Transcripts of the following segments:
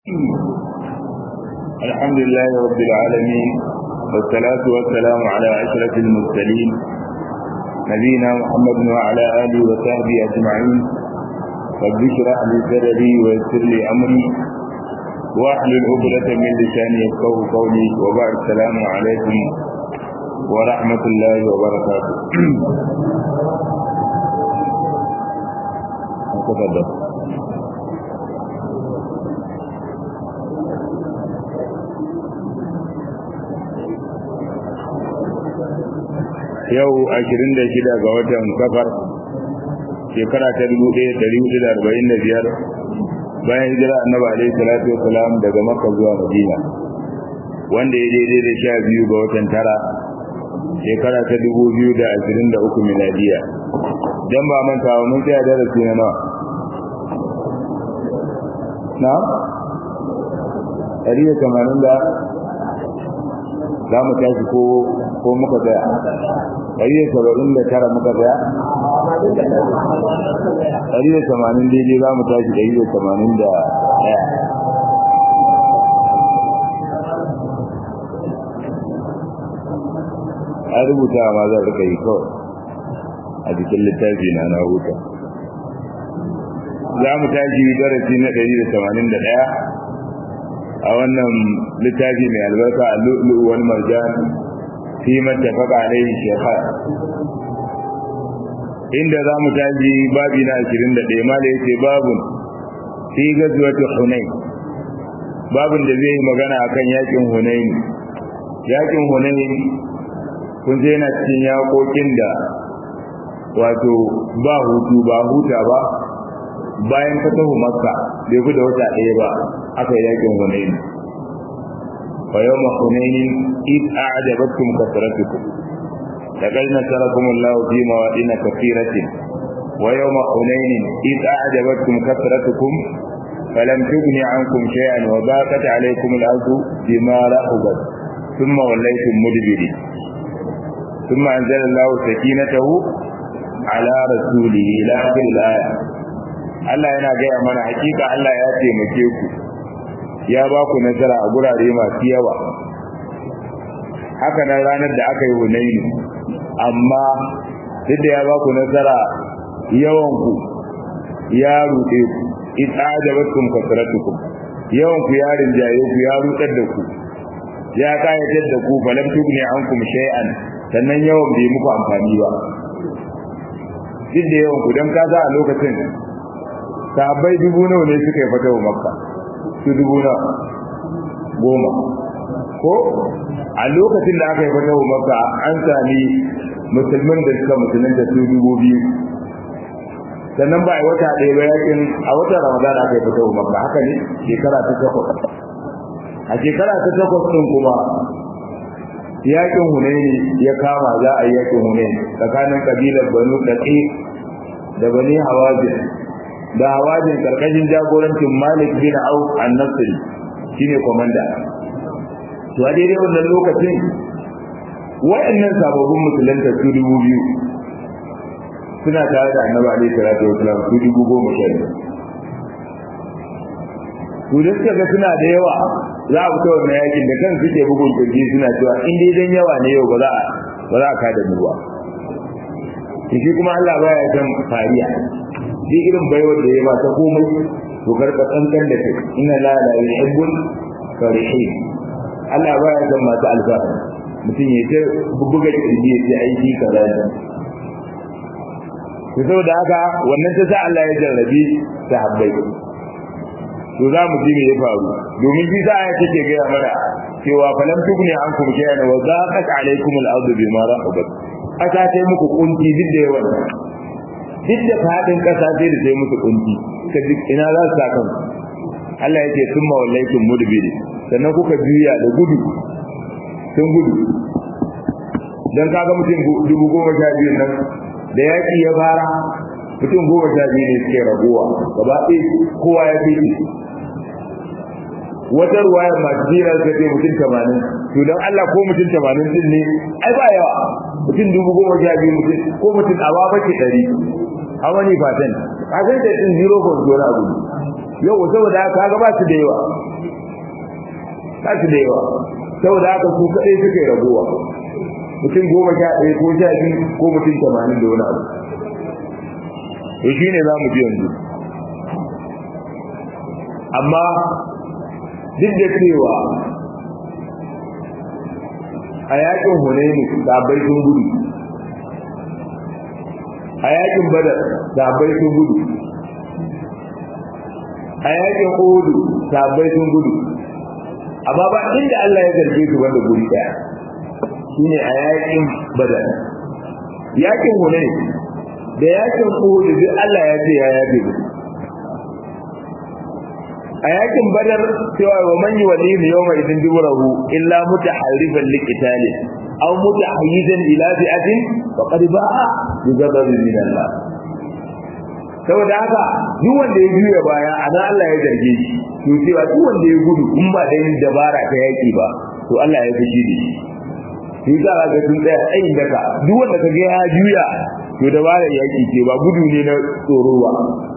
الحمد لله رب العالمين والصلاة والسلام على أشرف المرسلين نبينا محمد وعلى آله وصحبه أجمعين رب اشرح لي صدري ويسر لي أمري واحلل عقدة من لساني يفقهوا قولي وبعد السلام عليكم ورحمة الله وبركاته. تفضل. yau 26 ga watan safar shekara ta 1445 bayan hijira annabi alaihi salatu wasalam daga makka zuwa madina wanda ya daidai da 12 ga watan tara shekara ta 2023 miladiya. dan ba manta mun tsaya darasi na nawa na 180 da za mu tashi ko muka tsaya 179 muka tsaya 180 daidai za mu tashi 181 a rubuta ma za ka yi kawai a cikin littafi na huta. za mu tashi darasi na 181 a wannan littafi mai albarka al-lu'lu' wal marjan fi mattafaqa alayhi shaykhan, inda za mu tashi babi na 21 mala yace babun fi gazwati hunain, babun da zai magana akan yakin hunain. yakin hunain kun je na cikin yakokin da wato ba hutu ba huta ba bayan fatahu makka bai fi da wata ɗaya ba aka yi yakin hunain. fa yawma hunain id a'jabatkum kasratukum laqad nasarakum Allah fi mawadin kathiratin wa yawma hunain id a'jabatkum kasratukum falam tughni 'ankum shay'an wa daqat 'alaykum al-ardu bima rahabat thumma wallaytum mudbirin thumma anzala Allah sakinatahu ala rasulihi ila akhir al-aya. Allah yana gaya mana hakika Allah ya taimake ku ya ba ku nasara a gurare masu yawa. haka nan ranar da aka yi Hunaini, amma duk da ya ba ku nasara yawan ku ya ruɗe ku, ita'ajabatkum kasratukum, yawan ku ya rinjaye ku ya rudar da ku ya kayatar da ku, falam tugni ankum shay'an, sannan yawan bai muku amfani ba. duk da yawan ku dan kaza a lokacin sahabbai 1000 nawa ne suka yi fatawa makka, su 10,000 ko a lokacin da aka yi fatawa makka an sami musulman da suka musulunta su 2,000. sannan ba a wata ɗaya ba yakin a watan ramadan aka yi fatawa makka, haka ne shekara ta 8. a shekara ta 8 din kuma yakin hunaini ya kama, za a yi yakin hunaini tsakanin kabilar banu daqi da bani hawazin da hawazin karkashin jagorancin Malik bin Auf an-Nasri shine komanda. to a daidai wannan lokacin wayannan sababbin musulunta su 2,000 suna tare da Annabi alaihi salatu wasallam su 10,000. to da suka ga suna da yawa za a fita wannan yakin da kan suke bugun kirji suna cewa in dai dan yawa ne yau ba za a kada mu ba. shi kuma Allah baya san fariya, shi irin baiwar da ya ba ta komai to karka kankan da kai, inna la yuhibbul farihin. Allah baya san masu alfahari, mutum ya ce buga kirji ya ce aiki kaza ne. to saboda haka wannan ta sa Allah ya jarrabi sahabbai. to za mu ji me ya faru, domin shi sa aya take gaya mana cewa falam tugni ankum shay'an wa zaqat alaykum al-ardu bima rahabat. kasa sai muku kunci duk da yawan, duk da fadin kasa sai da sai muku kunci, ka duk ina za su saka. Allah yake summa wallaykum mudbiri, sannan kuka juya da gudu, sun gudu. dan kaga mutum 12,000 nan da yaki ya fara, mutum 12,000 ne suke ragowa gaba ɗaya, kowa ya fi wata ruwayar masu jira suka ce mutum 80. to don Allah ko mutum 80 din ne ai ba yawa, mutum 12,000 mutum ko mutum a ba bace 100 a wani fatan a san da din 0.0 abu yau saboda kaga ba su da yawa. ba su da yawa saboda haka su kadai suke rabuwa mutum 11 ko 12 ko mutum 80 da wani abu to shine zamu ji yanzu amma duk da cewa a yakin Hunaini sahabbai sun gudu a yakin Badar sahabbai sun gudu a yakin Uhud sahabbai sun gudu amma ba inda Allah ya zarge su wanda guri daya shine a yakin Badar yakin Hunain da yakin Uhud duk Allah ya ce ya yabe su a yakin Badar cewa wa man yuwalli yawma idin duburahu illa mutaharrifan liqitali aw mutahayyizan ila fi'atin faqad ba'a bi ghadabin min Allah saboda haka duk wanda ya juya baya ana Allah ya zarge shi to cewa duk wanda ya gudu in ba da yin dabara ta yaki ba to Allah ya fushi da shi za ka ga sun tsaya tsayin daga duk wanda ka ga ya juya to dabara yaki ce ba gudu ne na tsoro ba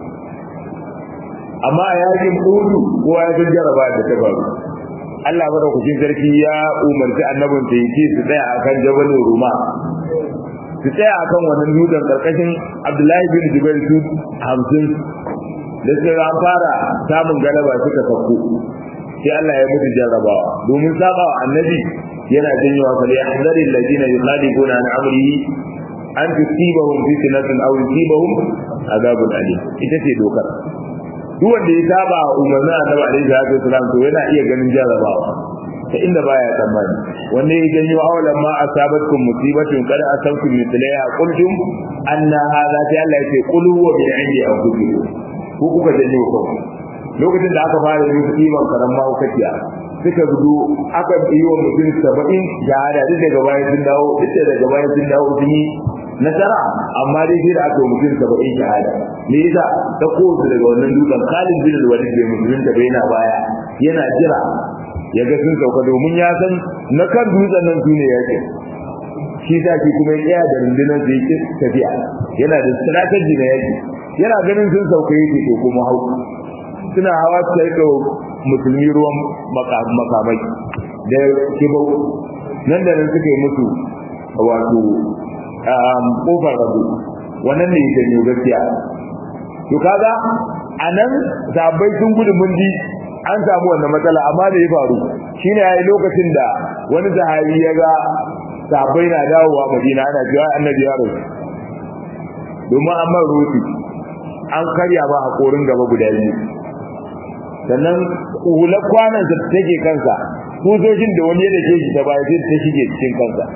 amma a yakin Uhud kowa ya san jaraba da ta faru Allah madaukakin sarki ya umarci annabin ta yake su tsaya akan Jabal Ruma su tsaya akan wannan dutsen karkashin Abdullahi bin Jubair su 50 da sai an fara samun galaba suka sauko sai Allah ya mutu jarrabawa domin saba annabi yana janyowa fa ya hadari alladina yukhalifuna an amrihi an tusibahum fitnatun aw yusibahum adabun alim ita ce dokar duk wanda ya saba umarnin annabi alaihi salatu wasallam to yana iya ganin jarrabawa ta inda baya tsammani wanda ya janyo awalan ma asabatkum musibatun qad asabtum mithlaha qultum anna hadha ta Allah ya ce qul huwa min indi anfusikum ko kuka janyo ko lokacin da aka fara yin kiman karan mahaukaciya suka gudu aka yi wa mutum 70 jihada duk daga bayan sun dawo sun yi nasara amma dai sai da aka yi mutum 70 jihada me yasa ta kowace daga wannan dukan Khalid bin Walid bai mutum da bai na baya yana jira ya ga sun sauka domin ya san na kan dutsen nan sune yake shi da shi kuma ya da rundunar da yake tafiya yana da strategy na yaki yana ganin sun sauka yake to kuma hau suna hawa sai ga musulmi ruwan makamai da kibau nan da nan suka yi musu wato kofar rabu wannan ne yake ne gaskiya to kaga anan sabai sun gudu mun ji an samu wannan matsala amma da ya faru shine yayi lokacin da wani sahabi ya ga sabai na dawowa Madina ana cewa annabi ya rasu domin amma rufi an karya ba hakorin gaba guda biyu sannan hula kwanan da take kansa sojojin da wani ya dake shi ta baya sai ta shige cikin kansa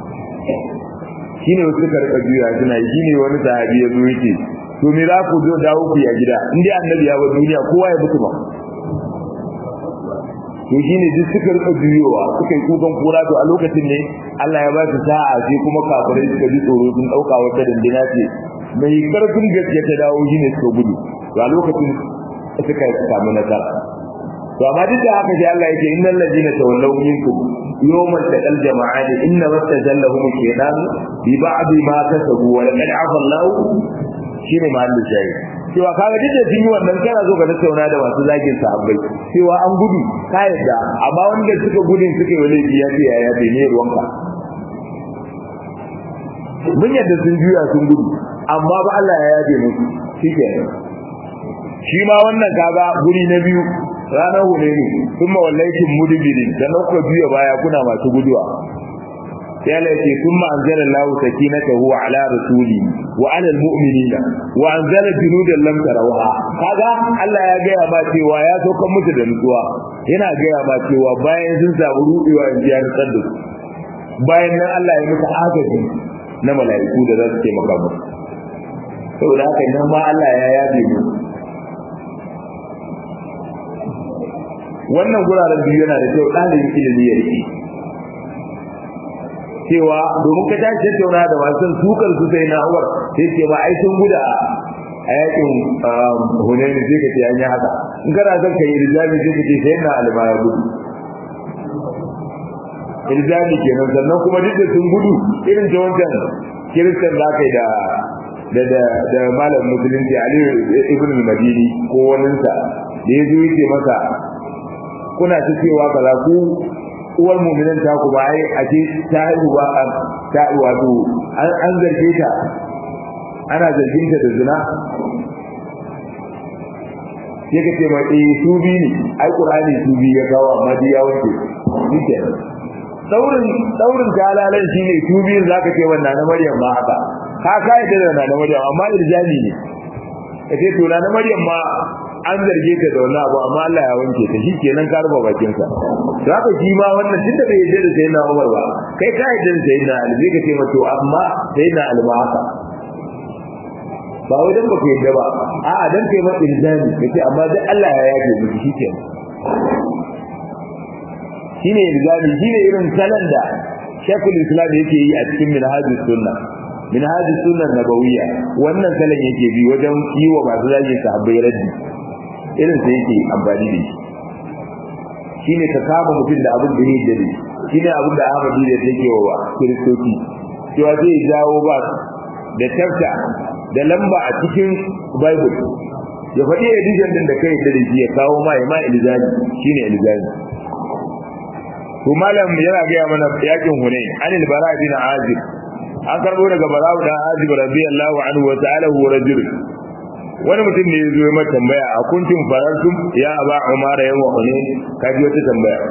shine wasu karɓa juya suna shine wani sahabi ya zo yake to me za ku zo dawo ku ya gida in dai annabi ya bar duniya kowa ya mutu ba to shine duk suka rika juyowa suka yi kukan kura to a lokacin ne Allah ya ba su sa'a sai kuma kafirai suka ji tsoro sun dauka wata dandina ce mai karfin gaske ta dawo shine suka gudu to a lokacin suka samu nasara to amma duk da haka sai Allah yake innal ladina tawallaw minkum yawmal taqal jama'ani inna wastajallahum shaytan bi ba'd ma kasabu wa laqad afa Allah shine mahallin shayi cewa kaga duk da sun yi wannan kana zo ka tattauna da masu zagin sahabbai cewa an gudu ka yadda amma wanda suka gudun suka yi wani biya ce ya ne ruwanka mun yadda sun juya sun gudu amma ba Allah ya yabe musu shikenan shi ma wannan kaga guri na biyu ranar Hunaini kuma wallahi mudbirin da nauka biya baya kuna masu guduwa sai Allah yake kuma anzala Allahu sakinatahu ala rasuli wa ala almu'minina wa anzala junudan lam tarawha kaga Allah ya ga ma cewa ya sauka musu da nutsuwa yana ga ma cewa bayan sun samu rubewa in ji an tsadu bayan nan Allah ya musu agaji na mala'iku da za su ce maka musu saboda haka nan ma Allah ya yabe mu wannan guraren biyu yana da kyau ɗalibin ilimi ya rike cewa domin ka tashi tattauna da masu sukar su sai na Umar sai ce ba ai sun guda a yakin Hunaini sai ka ce an yi haka in kana son ka yi ilzami sai ka ce sai na alma ya gudu ilzami kenan sannan kuma duk da sun gudu irin ta wancan kiristan da aka yi da malam musulunci Ali ibn Madini ko waninsa da ya zo yake masa kuna ta cewa kaza ku uwar mu'minin ta ku ba ai a ce ta haihu ba ta wato an zarge ta ana zargin ta da zina sai ka ce ma su bi ne ai qur'ani su bi ya kawo amma dai ya wuce shike daurin galalan shine su bi zaka ce wannan na Maryam ma haka ka kai da na Maryam amma irjani ne kace to na Maryam ma an zarge ta da wannan abu amma Allah ya wanke ta shikenan ka ruba bakin sa to haka shi ma wannan tunda bai yarda da sayyidina Umar ba kai ka yarda da sayyidina Ali zai ka ce ma to amma sayyidina Ali ma haka ba wai dan baka yadda ba a'a dan kai ma ilzami kace amma dai Allah ya yafe miki shikenan shine ilzami shine irin salan da Sheikhul Islam yake yi a cikin Minhajus Sunnah Nabawiyya wannan salan yake bi wajen yi wa masu zagin sahabbai raddi irin sai yake amfani da shi shine ka kama mutum da abin da yake da shine abin da Ahmadi da yake wa Kiristoci cewa zai jawo ba da tafta da lamba a cikin Bible ya faɗi edition din da kai da shi ya kawo ma ilzami shine ilzami to malam yana ga mana yakin Hunain anil bara bin Azib an karbo daga bara bin Azib radiyallahu anhu wa ta'ala hu rajul wani mutum ne ya zo ya mata tambaya a kuntum farartum ya aba umara yawa Hunain kaji wata tambaya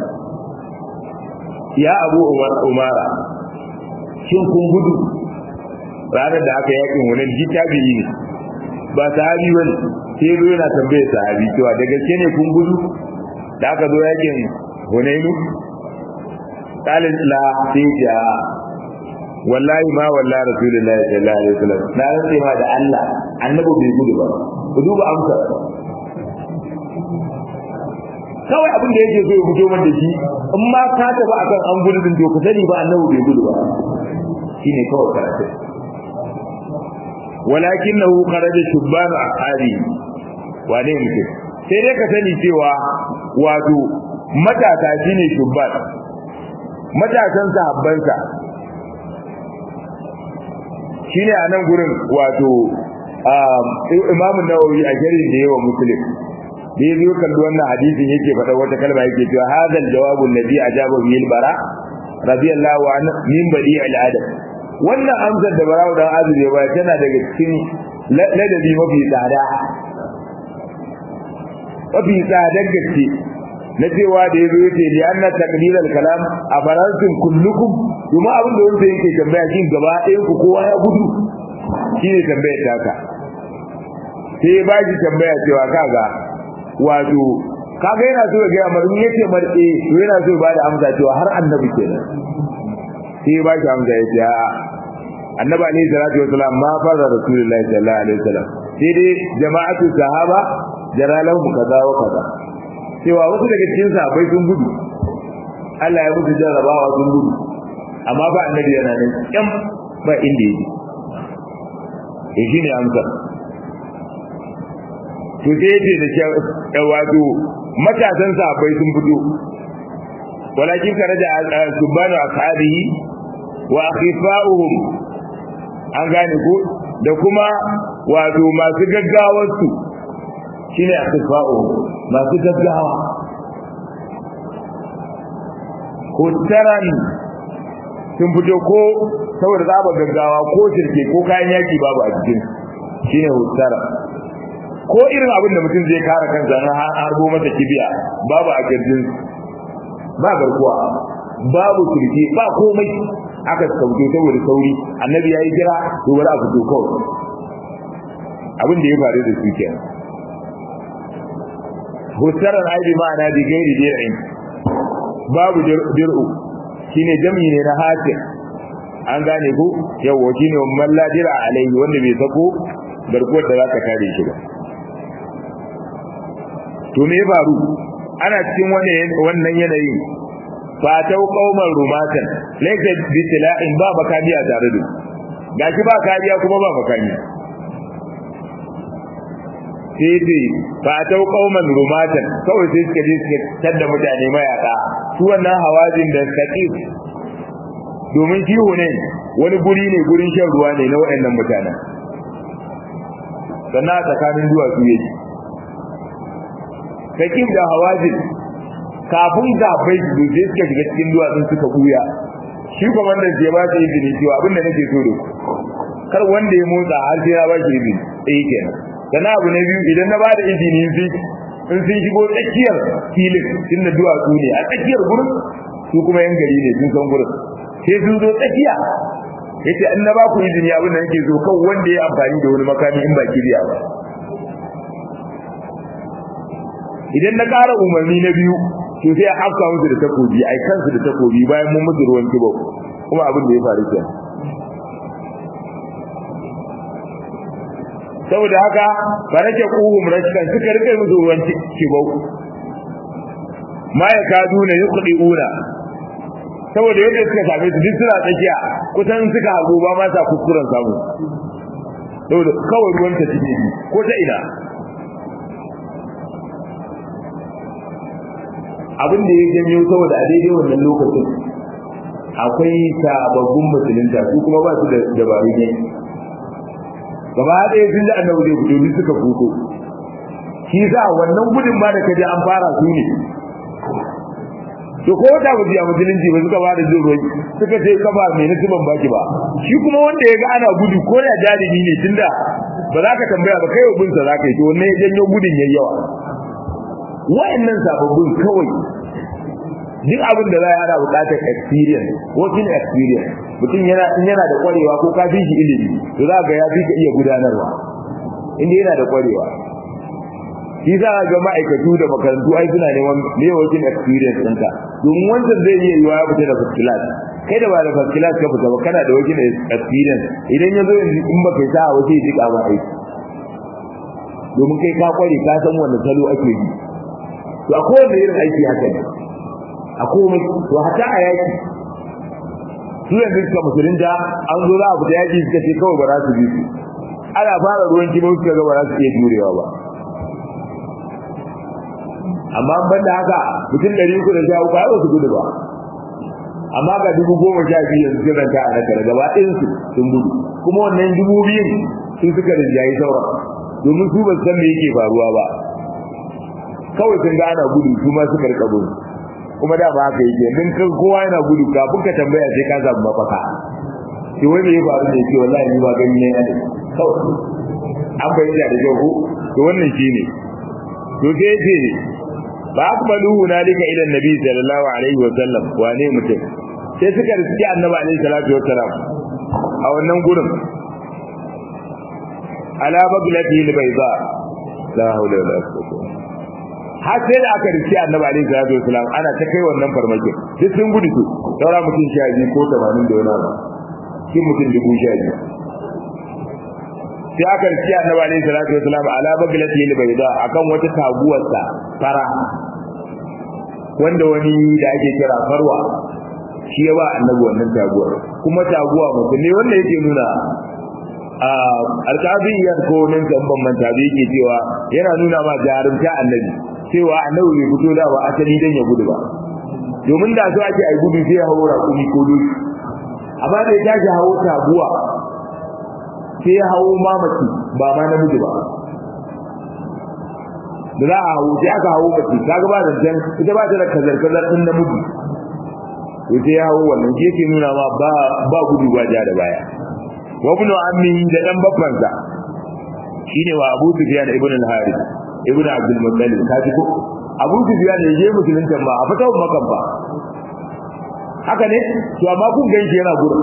ya abu umara shin kun gudu ranar da aka yakin Hunain ji tabi'i ne ba sahabi bane sai zo yana tambaye sahabi cewa da gaske ne kun gudu da aka zo yakin Hunain kalin la sai ja wallahi ma wallahi rasulullahi sallallahu alaihi wasallam na rantsa ma da Allah annabi bai gudu ba ku duba amsa kawai abin da yake so ya fito man da shi in ma ka tafi akan an gudu din to ka sani ba annabi bai gudu ba shine kawai karatu walakinahu kharaja shubban ashabi wane mutum sai dai ka sani cewa wato matata shine shubban matasan sahabbansa shine a nan gurin wato Imam Nawawi a jarin da yawa Muslim da yazo kallo wannan hadisin yake faɗa wata kalma yake cewa hadal jawabu alladhi ajaba bil bara radiyallahu anhu min badi'il adab wannan amsar da Bara'u dan Azib ya bayar tana daga cikin ladabi mafi tsada gaske na cewa da yazo yace li anna taqlil al kalam afarantum kullukum kuma abin da wanda yake tambaya shin gaba ɗayan ku kowa ya gudu shine tambayar taka sai ya baji tambaya cewa kaga wato kaga yana so ya ga marmi yace marke to yana so ya bada amsa cewa har annabi kenan sai ya baji amsa yace a annabi alayhi salatu wasalam ma fara rasulullahi sallallahu alaihi wasallam sai dai jama'atu sahaba jaralahu kaza wa kaza cewa wasu daga cikin sahabbai sun gudu Allah ya musu jarrabawa sun gudu amma ba annabi yana nan kyam ba inda yake shi ne amsa to sai yace da wato matasan sahabbai sun fito walakin karaja subhanu ashabihi wa akhifa'uhum an gane ko da kuma wato masu gaggawar su shine akhifa'uhum masu gaggawa ko taran sun fito ko saboda zaba gaggawa ko shirke ko kayan yaki babu a cikin shine hutara ko irin abin da mutum zai kare kansa na harbo mata kibiya babu a kirjin ba garkuwa babu shirke ba komai aka sauke saboda sauri annabi yayi kira to wala a fito kawai abin da ya faru da su kenan hutaran aibi ma'ana bi gairi dir'in babu dir'u shine jami'i ne na hatin an gane ko yawa shine man la dir'a alaihi wanda bai sako garkuwar da zaka kare shi ba to me faru ana cikin wannan yanayi fa tau qauman rumatan laysa bitila'in ba bakaniya tare da gashi ba kariya kuma ba bakani sai dai fa tau qauman rumatan kawai sai suka je suka tada mutane mayaka su wannan hawazin da saqif domin kiwo ne wani guri ne gurin shan ruwa ne na waɗannan mutanen sannan tsakanin duwatsu yake saqif da hawazin kafin bai su sai suka shiga cikin duwatsun suka buya shi komandan ya ba shi izini cewa abin da nake so da kar wanda ya motsa har sai ya ba shi izini kenan sannan abu na biyu idan na ba da izini in sun shigo tsakiyar filin tunda duwatsu ne a tsakiyar gurin su kuma yan gari ne sun san gurin sai sun zo tsakiya yace in na ba ku izini abin da nake so kan wanda ya amfani da wani makami in ba kiriya ba idan na ƙara umarni na biyu to sai a afka musu da takobi ai kansu da takobi bayan mun musu ruwan kibau kuma abin da ya faru kenan saboda haka ba nake kuhum rashkan suka rike musu ruwan kibau ma ya kadu ne yuqdiuna saboda yadda suka same su duk suna tsakiya kusan suka hago ba ma sa kuskuren samu saboda kawai ruwan ta cike ko ta ina abin da ya janyo saboda a daidai wannan lokacin akwai sababbin musulunta su kuma ba su da dabaru ne gaba ɗaya sun ji annabi zai fito ni suka fito shi sa wannan gudun ma da kaje an fara su ne to ko da ba a musulunci ba suka ba da jin roki suka ce kafa mai nasiban baki ba shi kuma wanda ya ga ana gudu ko da jarumi ne tunda ba za ka tambaya ba kai bin sa za ka yi to wannan ya janyo gudun yayi yawa wayannan sababbin kawai duk abin da za a buƙatar experience working experience mutum yana da kwarewa ko ka fi shi ilimi to za ga ya fi ka iya gudanarwa inda yana da kwarewa shi za ga ma'aikatu da makarantu ai suna neman ne working experience ɗinka domin wancan zai iya yiwa ya fita da first class kai da ba da first class ka fita ba kana da working experience idan ya zo yanzu in ba kai sa'a wace ya jika ba aiki domin kai ka kware ka san wanda salo ake bi to a kowane irin aiki haka ne a komai to hata a yaki su yanzu suka musulunta an zo za a fita yaki suka ce kawai ba za su bi su ana fara ruwan kibau suka ga ba za su iya jurewa ba amma ban da haka mutum 313 ba su gudu ba amma ga 10,012 yanzu sun ranta a nakara gaba ɗayansu sun gudu kuma wannan 2,000 sun suka rinjayi sauran domin su ba san me yake faruwa ba kawai sun ga ana gudu su ma suka rika gudu kuma da ba haka yake din kan kowa yana gudu kafin ka tambaya sai ka samu mafaka ki wai me ya faru ne ce wallahi ni ba gani ne ne kawai an bayyana da jago to wannan shine to sai ce ba akmalu hunalika ila annabi sallallahu alaihi wa sallam wane mutum sai suka riski annabi alaihi salatu wa salam a wannan gurin ala baglati albayda la hawla wala quwwata har sai da aka riski annabi alaihi salatu wa salam ana ta kai wannan farmakin duk sun gudu su saura mutum 12 ko 80 da wani abu kin mutum 12,000 sai aka riski annabi alaihi salatu wa salam ala baglati albayda akan wata taguwarsa fara wanda wani da ake kira farwa shi ya ba annabi wannan taguwar kuma taguwa mutum ne wanda yake nuna alƙabiyyar ko nan gamban manta da yake cewa yana nuna ma jarumta annabi cewa annabi bai fito da ba asali dan ya gudu ba domin da so ake ai gudu sai ya hawo raƙumi ko doki amma da ya tashi hawo taguwa sai ya hawo mamaki ba ma namiji ba da za a hawo sai aka hawo mace kaga ba da jan ita ba ta da kazar din namiji to sai ya hawo wannan shi yake nuna ma ba gudu ba ja da baya wa ibn ammi da dan babbansa shine wa Abu Sufyan ibn al-Harith ibn Abdul Muttalib kaji ko Abu Sufyan ne je musulunta ba a fatawa makan ba haka ne to amma kun ganshi yana gurin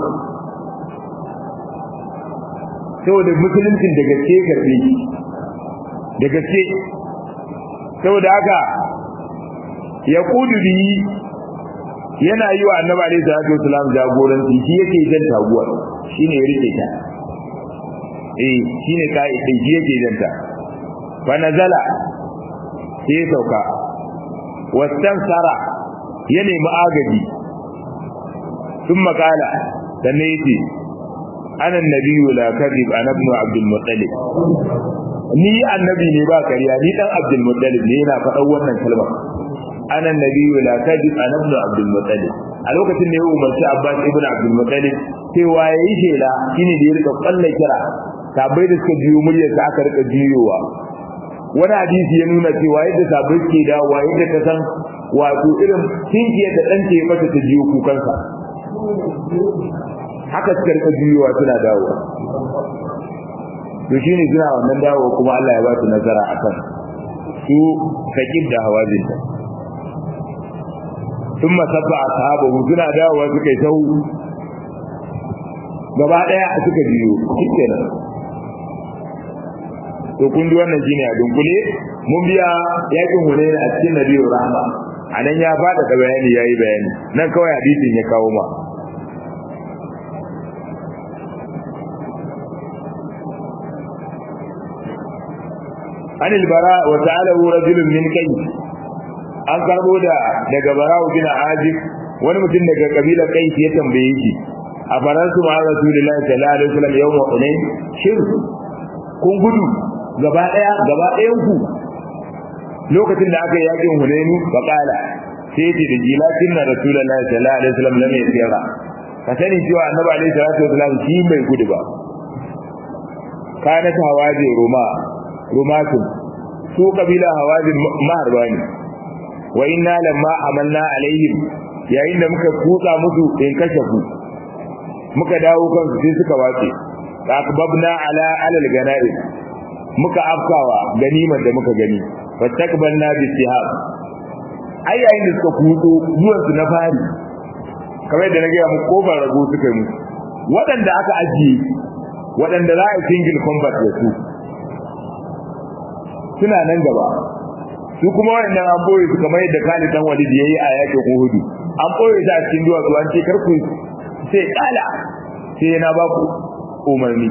saboda musuluncin da gaske karbe da gaske saboda haka ya kudu bi yana yi wa annabi alaihi salatu wasalam jagoranci shi yake jan taguwar shine ya rike ta shine kai dai shi yake jan ta fa nazala sai sauka wastansara ya nemi agaji thumma qala sanne yace ana nabiyyu la kadhib ana ibn abdul muttalib ni annabi ne ba kariya ni dan abdul muttalib ne yana faɗan wannan kalmar ana nabiyyu la kadhib ana ibn abdul muttalib a lokacin da ya umarci abbas ibn abdul muttalib cewa yayi shela shine da ya rika kallon kira sabai da suka jiyo muryar sa aka rika jiyowa wani hadisi ya nuna cewa yadda sabai ke dawowa yadda ka san wato irin tinkiyar da ɗan ke mata ta jiyo kukansa haka suka rika jiyowa suna dawowa to shine suna wannan dawowa kuma Allah ya ba su nazara akan su sakib da hawazin ta thumma sabba ashabu suna dawowa suka yi sau gaba daya suka jiyo shikenan to kun ji wannan shine a dunkule mun biya yakin Hunayn a cikin Nabiyur Rahma anan ya fada da bayani yayi bayani nan kawai hadisin ya kawo ma anil bara wa ta'ala rajulun min kai an karbo daga bara'u bin azib wani mutum daga kabilar kai ya tambaye shi a faransu ma rasulullahi sallallahu alaihi wasallam yawma hunain shin kun gudu gaba ɗayan ku lokacin da aka yi yakin hunainu fa qala sai ce da jilatin na rasulullahi sallallahu alaihi wasallam lam yasira ka sani cewa annabi alaihi salatu wasallam shi bai gudu ba kana tawaje rumatun su kabila hawazin maharba ne wa inna lamma amalna alaihim yayin da muka kutsa musu in kashafu muka dawo kansu sai suka wace akbabna ala alal ganaim muka afkawa ganimar da muka gani fattakbalna bisihab ai yayin da suka kutso zuwan su na fari kamar da nake muku kofar rago suka yi waɗanda aka ajiye waɗanda za a single combat da su suna nan gaba su kuma wannan an boye su kamar yadda Khalid dan Walid yayi a yakin Uhud an boye su a cikin duwatsu an ce karku sai kala sai yana ba ku umarni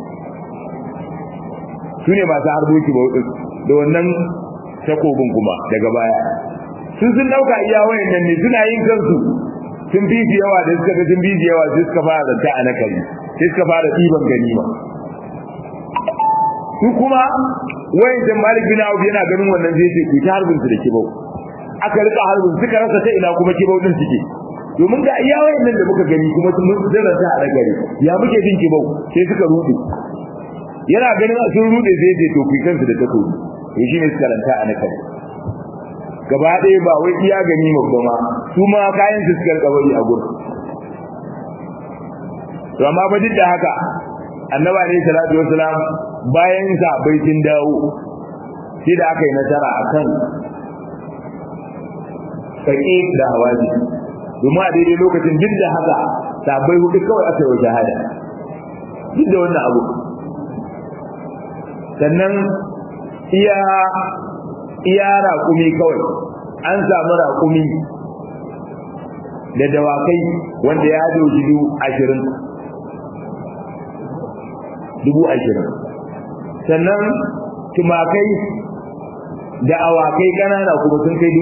su ne masu harboki ba da wannan takobin kuma daga baya sun dauka iya wayannan ne suna yin kansu sun fi yawa da suka ga sun fi yawa sai suka fara zanta a nakari sai suka fara ɗiban ganima su kuma wayancan Malik bin Auf yana ganin wannan zai ce ku ta harbin su da kibau aka rika harbin suka rasa ta ina kuma kibau din suke domin ga iya wayannan da muka gani kuma sun zaranta a nagari ya muke jin kibau sai suka rude yana ganin sun rude zai ce to ku kansu da takobi to shine suka ranta a nagari gaba ɗaya ba wai iya gani ba ma su ma kayan su suka kabari a gurin to amma ba duk da haka annabi alayhi salatu wasalam bayan sa baitin dawo sai da aka yi nasara akan sake da hawaji domin a daidai lokacin duk da haka sabai hudu kawai aka yi shahada duk da wannan abu sannan iya raƙumi kawai an samu raƙumi da dawakai wanda ya doji 20,000 sannan tumakai da awakai ƙanana kuma sun kai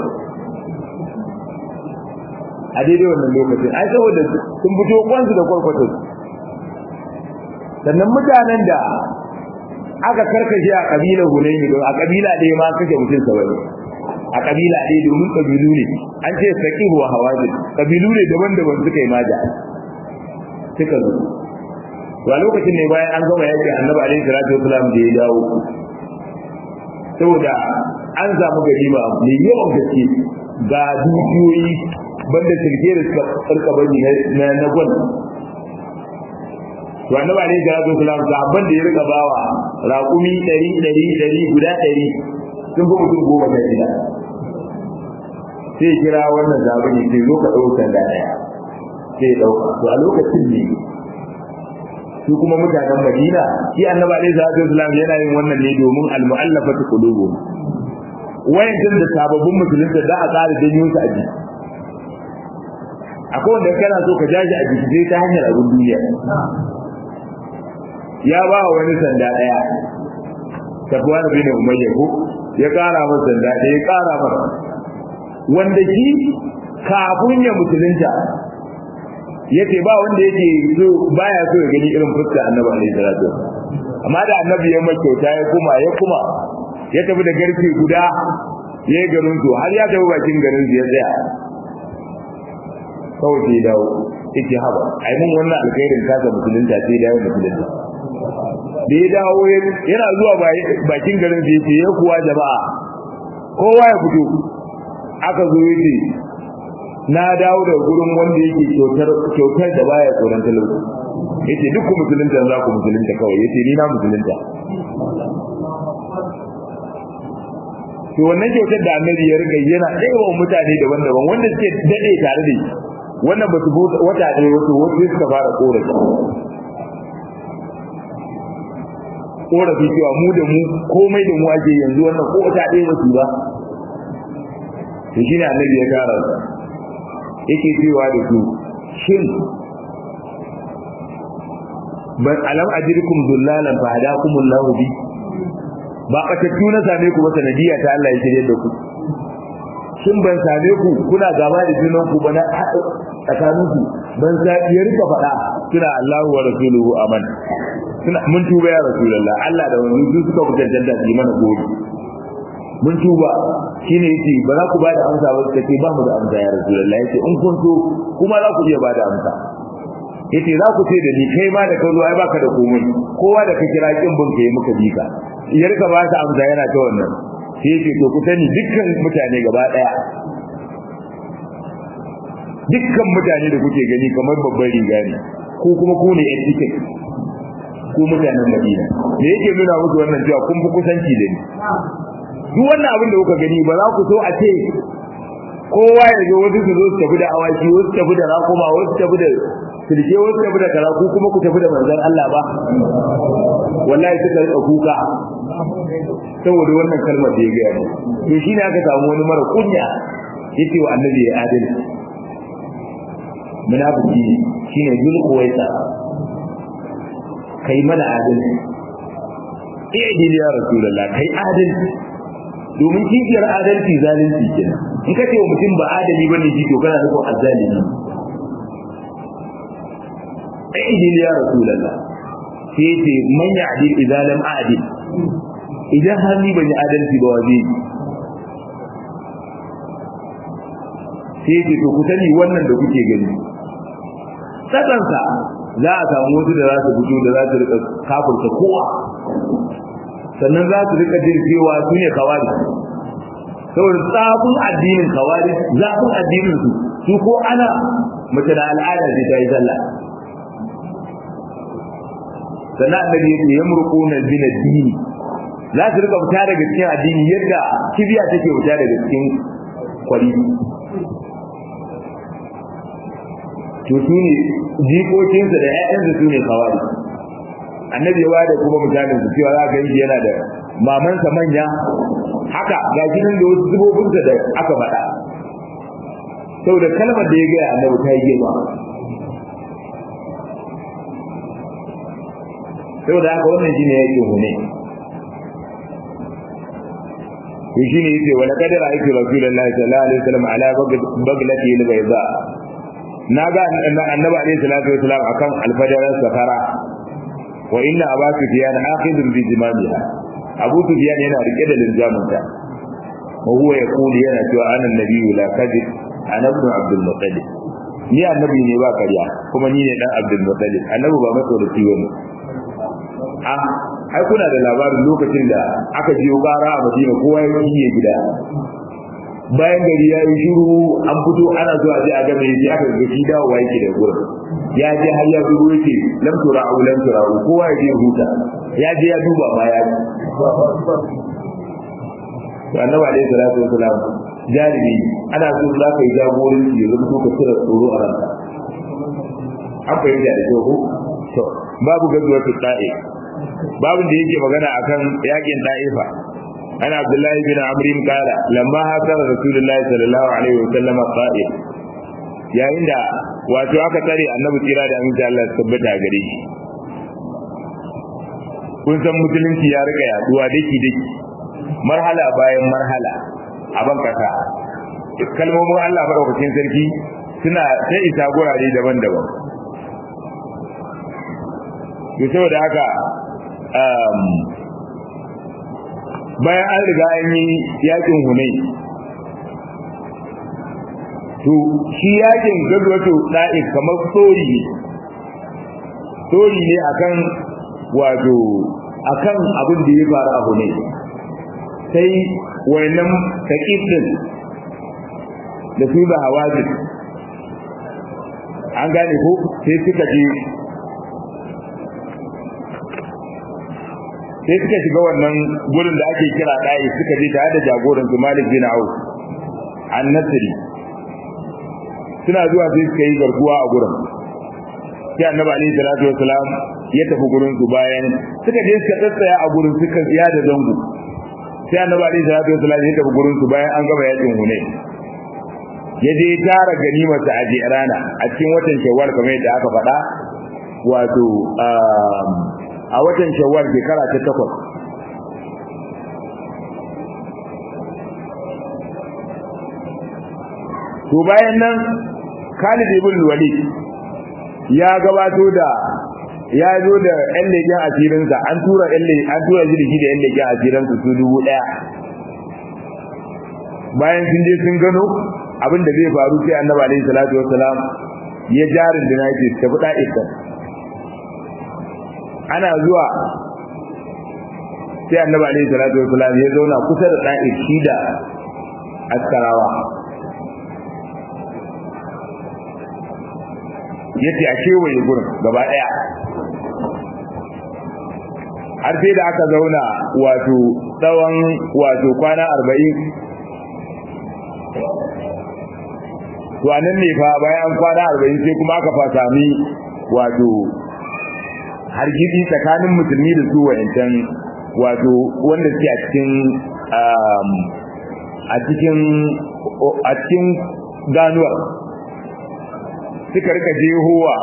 40,000 a daidai wannan lokacin ai saboda sun fito kwansu da kwarkwatar sannan mutanen da aka karkashe a kabilar Hunayn don a kabila ɗaya ma kashe mutum 70 a kabila ɗaya domin kabilu ne an ce saqihu wa hawazin kabilu ne daban-daban suka yi maja suka zo to a lokacin ne bayan an gama yaki annabi alaihi salatu wasallam da ya dawo saboda an samu ganima mai yawan gaske ga dukiyoyi banda sirke da suka karka bani na gwal to annabi alaihi salatu wasallam sahabban da ya riga bawa raqumi 100 guda 100 sun fi mutum 10 sai kira wannan zabani sai zo ka dauka da daya sai dauka to a lokacin ne su kuma mutanen Madina shi annabi alaihi salatu wasallam yana yin wannan ne domin al-mu'allafatu qulubuhum wayan da sababbin musulunta da a tsara danyo su a jiki akwai wanda kana so ka jaji a jiki sai ta hanyar abin duniya ya ba wani sanda daya Safwan bin Umayya ko ya kara masa sanda daya ya kara masa wanda shi kafin ya musulunta yace ba wanda yake so baya so ya gani irin fuskar Annabi alaihi salatu amma da Annabi ya mai kyauta ya kuma ya tafi da garke guda yayin garin su har ya tafi bakin garin su ya tsaya kawai sai dawo yake haba ai mun wannan alkhairin kasa musulunta sai dawo musulunta da ya dawo yana zuwa bakin garin sai yace ya kuwa jama'a kowa ya fito aka zo yace na dawo da gurin wanda yake kyautar da baya tsoron talauci yace duk ku musulunta za ku musulunta kawai yace ni na musulunta to wannan kyautar da annabi ya riga yana ɗaya mutane daban-daban wanda suke dade tare da shi wannan ba su wata ɗaya wato suka fara korafi cewa mu da mu komai da mu ake yanzu wannan ko wata ɗaya ba su ba to shine annabi ya kara yake cewa da su shin ban alam ajrikum dullalan fa hadakumullahu bi ba katattu na same ku ba sanadiya ta Allah ya shirye da ku shin ban same ku kuna gaba da junan ku ba na tsakanin ku ban ya rika faɗa kina Allahu wa rasuluhu aman mun tuba ya rasulullah Allah da wani su suka fitar da shi mana gobe mun tuba shine yace ba za ku ba da amsa ba kace ba mu da amsa ya rasulullah yace in kun so kuma za ku iya ba da amsa yace za ku ce da ni kai ma da ka zo ai baka da komai kowa da ka kira kin bin kai muka bi ka yar ka ba ta amsa yana ta wannan sai yace to ku sani dukkan mutane gaba daya dukkan mutane da kuke gani kamar babban riga ne ko kuma ku ne yan tiket ku mutanen Madina me yake nuna muku wannan cewa kun fi kusanci da ni duk wannan abin da kuka gani ba za ku so a ce kowa ya zo wasu su zo su tafi da awaki wasu tafi da rakuma wasu tafi da sirke wasu tafi da karaku kuma ku tafi da manzon Allah ba wallahi suka rika kuka saboda wannan kalmar da ya gaya mu to shine aka samu wani mara kunya yace wa annabi ya adalci munafiki shine zulkuwaisa kai mana adalci i'dil ya rasulullah kai adalci domin kifiyar adalci zalunci kenan in kace wa mutum ba adali bane shi to kana nufin azzalimi i'dil ya rasulullah sai ce man ya'dil idza lam a'dil idan har ni ban yi adalci ba waje sai ce to ku sani wannan da kuke gani sakansa za a samu wasu da za su fito da za su rika kafurta kowa sannan za su rika jin cewa su ne kawari saboda tsafin addinin kawari zafin addinin su ko ana mace da al'ada ce ta yi sallah sannan annabi ya ce yamruquna bin ad-din za su rika fita daga cikin addini yadda kibiya take fita daga cikin kwari to su ne jikokinsa da ƴaƴansa su ne kawari annabi ya wada kuma mutanen su cewa za ka yi yana da mamansa manya haka ga ginin da wasu zubobinsa da aka faɗa saboda kalmar da ya gaya annabi ta yi girma saboda haka wannan shine yake hune to shine yace wala kadara aiki rasulullahi sallallahu alaihi wasallam ala baglati al-bayda naga annabi alaihi salatu wasallam akan alfadarar safara wa inna abu sufyan akhidun bi jimamiha abu sufyan yana rike da linzaminta wa huwa yaqulu yana cewa ana nabiyyu la kadib ana ibn abdul muttalib ni annabi ne ba kariya kuma ni ne dan abdul muttalib annabi ba maso da ciwo ne ai kuna da labarin lokacin da aka jiyo ƙara a Madina kowa ya yi gida bayan gari ya yi shiru an fito ana zuwa je a ga me yake aka ga shi dawowa yake da gurin ya je har ya dubo yake lam tura'u kowa ya je huta ya je ya duba baya annabi alaihi salatu wasalam jaribi ana so za ka yi jagoranci ya zama ka tsira tsoro a ranka an fahimta da kyau to babu gazuwar ta'i babin da yake magana akan yakin da'ifa ana abdullahi bin amrin kala lamma hasara rasulullahi sallallahu alaihi wasallam qa'id yayin da wato aka tare annabi tsira da aminci Allah ya tabbata gare shi kun san musulunci ya rika yaduwa daki marhala bayan marhala a ban kasa kalmomin Allah madaukakin sarki suna ta isa gurare daban-daban to saboda haka bayan an riga an yi yakin Hunayn to shi yakin gazwatu da'if kamar story ne akan wato akan abin da ya faru a Hunayn sai wayannan taqif din da su da hawazin an gane ko sai suka shiga wannan gurin da ake kira dai suka je tare da jagoran su Malik bin Auf an-Nasri suna zuwa sai suka yi garkuwa a gurin sai Annabi alaihi salatu wasalam ya tafi gurin su bayan suka je suka tsaya a gurin suka tsiya da zango sai Annabi alaihi salatu wasalam ya tafi gurin su bayan an gaba yakin Hunayn ya je tara ganimar sa a Jirana a cikin watan Shawwal kamar yadda aka faɗa wato a watan Shawwal shekara ta 8 to bayan nan Khalid ibn Walid ya gabato da ya zo da ƴan leken asirin sa an tura jirgi da ƴan leken asirin su 1000 bayan sun je sun gano abin da zai faru sai Annabi alaihi salatu wassalam ya jarin da nake tafi da'ikar ana zuwa sai Annabi alaihi salatu wassalam ya zauna kusa da da'ik shi da askarawa yace a kewaye gurin gaba daya har sai da aka zauna wato tsawon kwana 40 to anan ne fa bayan kwana 40 sai kuma aka fa sami wato hargitsi tsakanin musulmi da su wayancan wato wanda suke a cikin ganuwar suka rika jehowa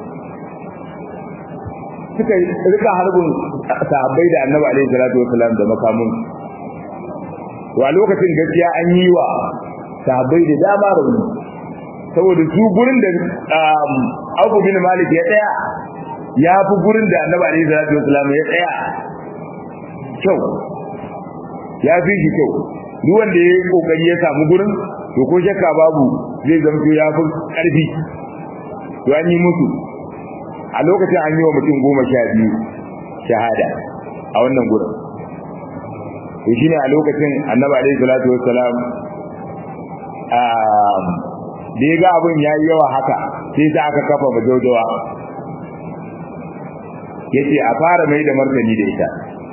suka rika harbin sahabbai da Annabi alaihi salatu wasallam da makamun to a lokacin gaskiya an yi wa sahabbai da dama rauni saboda su gurin da Abu bin Malik ya tsaya ya fi gurin da Annabi alaihi salatu wasallam ya tsaya kyau ya fi shi kyau duk wanda ya yi kokari ya samu gurin to ko shakka babu zai zamto ya fi karfi to an yi musu a lokacin an yi wa mutum 12 shahada a wannan gurin to shine a lokacin Annabi alaihi salatu wassalam da ya ga abin yayi yawa haka sai ta aka kafa majaujawa yace a fara mai da martani da ita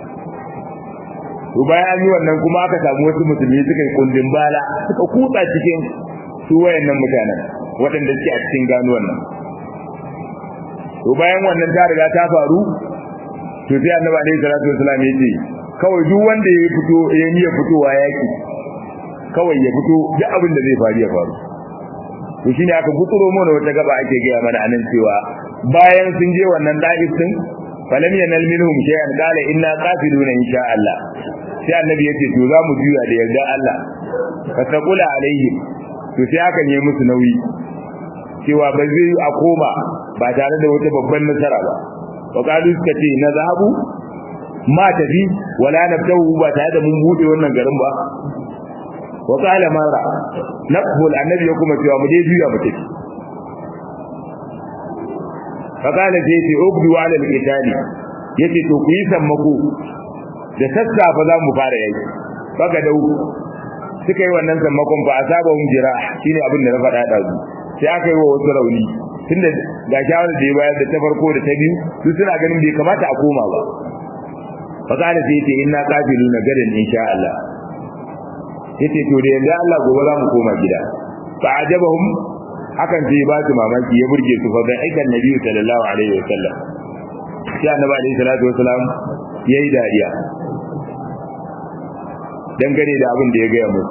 to bayan an yi wannan kuma aka samu wasu musulmi suka yi kundin bala suka kutsa cikin su wayannan mutanen waɗanda suke a cikin ganuwan nan to bayan wannan ta riga ta faru to sai Annabi alaihi salatu wasallam ya ce kawai duk wanda ya fito ya niyya fitowa yaki kawai ya fito duk abin da zai faru ya faru to shine aka guturo mana wata gaba ake ga mana anan cewa bayan sun je wannan da'if din falam yanal minhum shay'an qala inna qafiluna insha Allah sai Annabi ya ce to za mu juya da yarda Allah fa taqula alaihim to sai aka yi musu nauyi cewa ba zai a koma ba tare da wata babban nasara ba wa qalu suka ce na zahabu ma tafi wala nabtahu ba tare da mun bude wannan garin ba wa qala mara naqbul annabi kuma cewa mu je juya mu tafi fa qala jayti ubdu ala al-qitali yace to ku yi sammako da sassafa za mu fara yaki baka dau suka yi wannan sammakon ba asaba hum jira shine abin da na faɗa da su sai aka yi wa wasu rauni tunda ga shawar da ya bayar da ta farko da ta biyu su suna ganin bai kamata a koma ba fa kana sai yace inna qafiluna gadan insha Allah yace to da yanda Allah gobe za mu koma gida fa ajabahum hakan sai ba su mamaki ya burge su fa da aikan nabi sallallahu alaihi wasallam sai Annabi alaihi salatu wasallam yayi dariya dangane da abin da ya gaya musu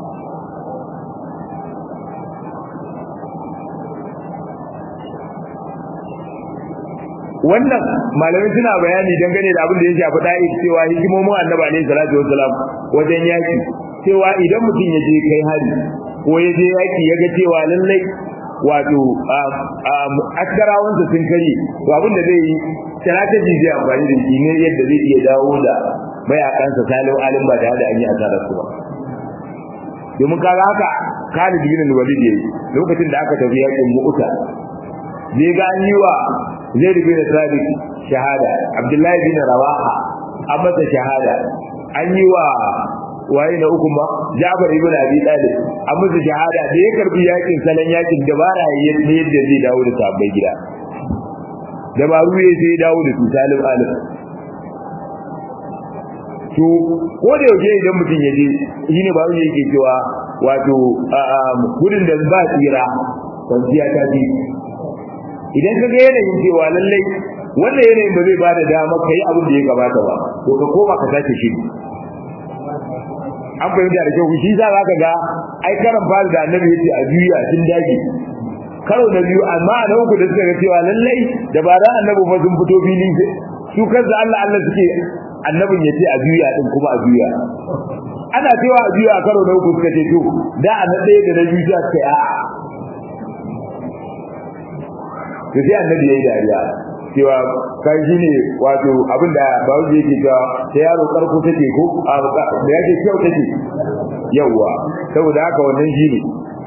wannan malamai suna bayani dangane da abin da ya shafi da'i cewa hikimomin Annabi alaihi salatu wasallam wajen yaki cewa idan mutum ya je kai hari ko ya je yaki ya ga cewa lallai wato askarawansa sun kare to abin da zai yi strategy zai amfani da shi ne yadda zai iya dawo da mayakansa salim alim ba da an yi asarar su ba domin kaga haka Khalid bin Walid yayi lokacin da aka tafi yakin Mu'ta zai ga an yi wa Zaid bin Sabit shahada Abdullahi bin Rawaha an masa shahada an yi wa waye na uku ma Ja'far ibn Abi Talib an musu shahada da ya karbi yakin salon yakin dabara yadda zai dawo da sabbai gida dabaru ya sai dawo da su salim alim to ko da yake idan mutum ya je shine ba wani yake cewa wato gudun da ba tsira kwanciya ta ji idan ka ga yanayin cewa lallai wannan yanayin ba zai bada dama kai abin da ya kamata ba to ka koma ka sake shi an fahimta da kyau shi za ka ga ai karan fara da annabi yace a juya tun daji karo na biyu amma na uku da suka ga cewa lallai da ba ran annabi ba sun fito fili su kansu Allah Allah suke annabin yace a juya din kuma a juya ana cewa a juya a karo na uku suka ce to da a na ɗaya da na biyu ta kai a to sai annabi yayi dariya cewa kai shine wato abinda bawo yake cewa sai yaro karko take ko da yake kyau take yawa saboda haka wannan shine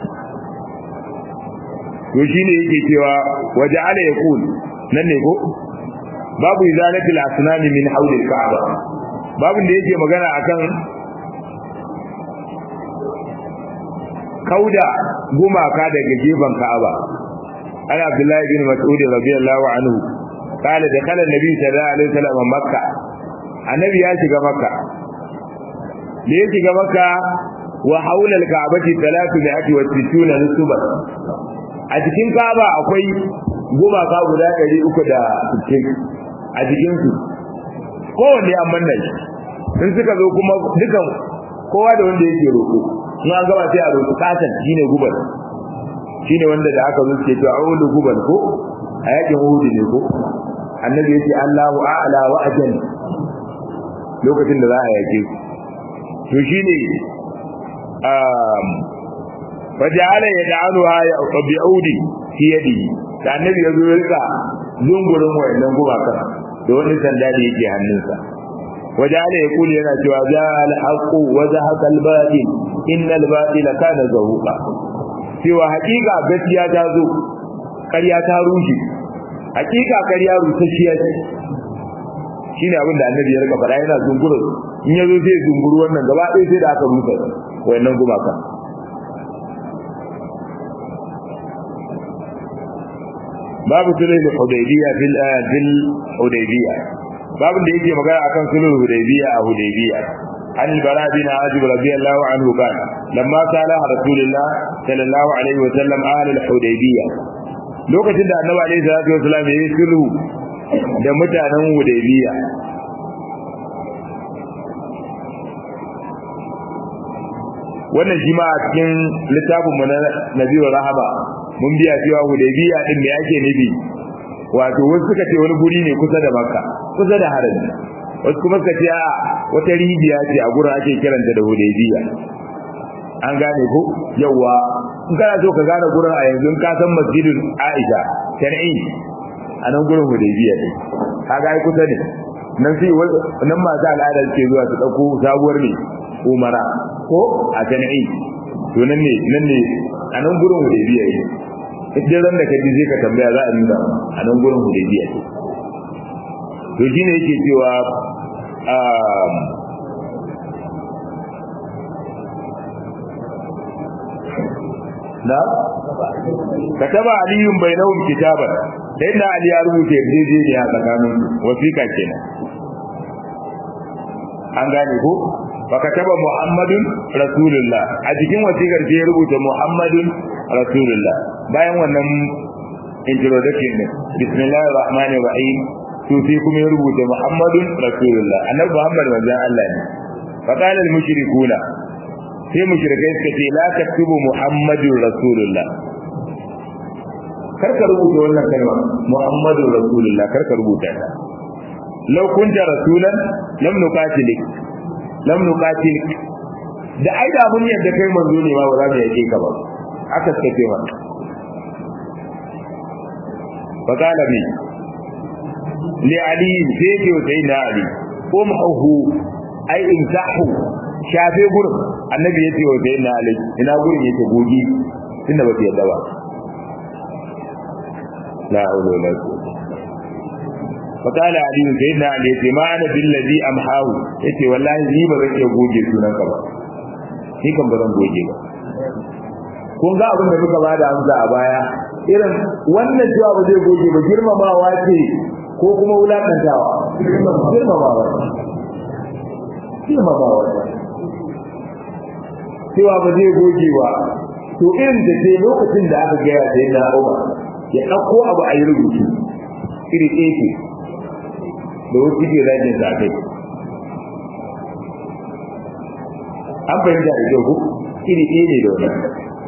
to shine yake cewa waja'ala yaqul nan ne ko babu izalatil asnam min hawl al-ka'ba babun da yake magana akan kauda gumaka daga gefen Ka'aba ana Abdullahi bin Mas'ud radiyallahu anhu قال دخل النبي صلى الله عليه وسلم مكة النبي ya shiga Makka da ya shiga Makka wa haula al-Ka'bati 360 nusuba a cikin Ka'aba akwai gumaka guda 360 a cikin su kowanne an manna shi in suka zo kuma dukan kowa da wanda yake roko in an gaba sai a roƙi katan shine gubar shine wanda da aka zo ce to a'udhu gubar ko a yakin Uhud ne ko annabi yace Allahu a'la wa ajal lokacin da za a yake to shine faja'ala yad'aluha bi'udi fi yadihi da annabi yazo ya rika zungurin wayannan gubaka da wani sanda da yake hannunsa waja'ala yaqulu yana cewa ja'al haqqu wa zahaqa al-batil innal batila kana zahuqa cewa hakika gaskiya ta zo ƙarya ta rushe hakika ƙarya rusasshiya ce shine abin da annabi ya rika faɗa yana zunguru in yazo sai zunguru wannan gaba ɗaya sai da aka rusa wayannan gumaka babu sulhul hudaybiyya fil hudaybiyya babin da yake magana akan sulhul hudaybiyya a hudaybiyya an bara bin azib radiyallahu anhu kan lamma sala rasulullah sallallahu alaihi wa sallam ahlul hudaybiyya lokacin da annabi alaihi salatu wasallam ya yi sulhu da mutanen Hudaybiya wannan shi ma a cikin littafin mu na Nabiyyu Rahaba mun biya cewa Hudaybiya din me yake nufi wato wasu suka ce wani guri ne kusa da Makka kusa da Harami wasu kuma suka ce a wata rijiya ce a gurin ake kiranta da Hudaybiya an gane ko yawa in kana so ka gane gurin a yanzu ka san masjidin Aisha Tan'im a nan gurin Hudaybiya ne kaga ai kusa ne nan sai nan masu al'ada ke zuwa su dauko sabuwar ne Umara ko a Tan'im to nan ne a nan gurin Hudaybiya ne idan ran da ka ji sai ka tambaya za a nuna a nan gurin Hudaybiya ne to shine yake cewa na kataba aliyun bainahum kitaban sai da ali ya rubuta yarjejeniya tsakanin wasiƙa kenan an gane ko fa kataba muhammadun rasulullah a cikin wasiƙar sai ya rubuta muhammadun rasulullah bayan wannan introduction ne bismillahir rahmanir rahim to sai kuma ya rubuta muhammadun rasulullah annabi muhammad manzon Allah ne fa qala al mushrikuna sai mushrikai suka ce la taktubu muhammadur rasulullah karka rubuta wannan kalma muhammadur rasulullah karka rubuta ta law kunta rasulan lam nuqatilik da ai da mun yadda kai manzo ne ba za mu yake ka ba aka suka ce maka faqala bi li ali sai ce sai da ali umhu ai imsahu shafe gurin annabi yace wa sayyidina ali ina gurin yake gogi tunda ba yadda ba la haula wala quwwata fa kala ali sayyidina ali yace ma ana billazi amhahu yace wallahi ni ba zan iya goge sunan ka ba ni kan ba zan goge ba kun ga abin da muka bada amsa a baya irin wannan cewa ba zai goge ba girmamawa ce ko kuma wulakantawa girmamawa cewa ba zai goge ba to irin da sai lokacin da aka gaya sai na Umar ya dauko abu a yi rubutu iri ɗaya da wasu ke rajin sa kai an fahimta da kyau iri ɗaya ne da wani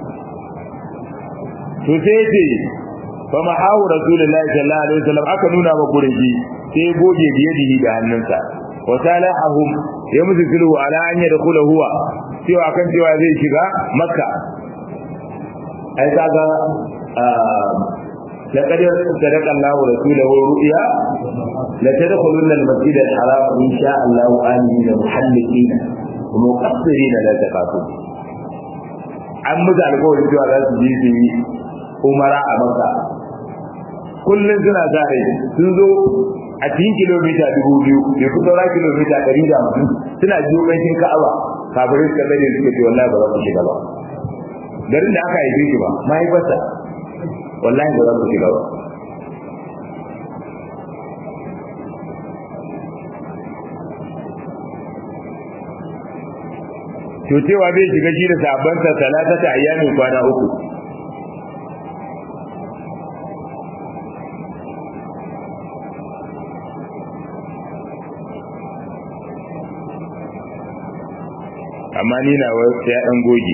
to sai ce fa mahawu rasulullahi sallallahu alaihi wasallam aka nuna ma kurji sai goge biyadihi da hannunsa wa salahum ya musu sulhu ala an yadkhula huwa cewa kan cewa zai shiga makka ai kaga laqad sadaqa Allahu rasulahu ru'ya la tadkhulunna al-masjid al-haram in sha Allah amina muhallikina wa muqassirina la taqatu an muka alƙawarin cewa za su je su yi umara a makka kullum suna zare sun zo a cikin kilomita 2000 bai kusa ra kilomita 150 suna jiyo ƙanshin ka'aba kafirai suka tsare suka ce wallahi ba za ku shiga ba garin da aka haife shi ba mahaifarsa wallahi ba za ku shiga ba to cewa bai shiga shi da sabansa talatata ayyamin kwana 3 amma ni na wasu ya dan goge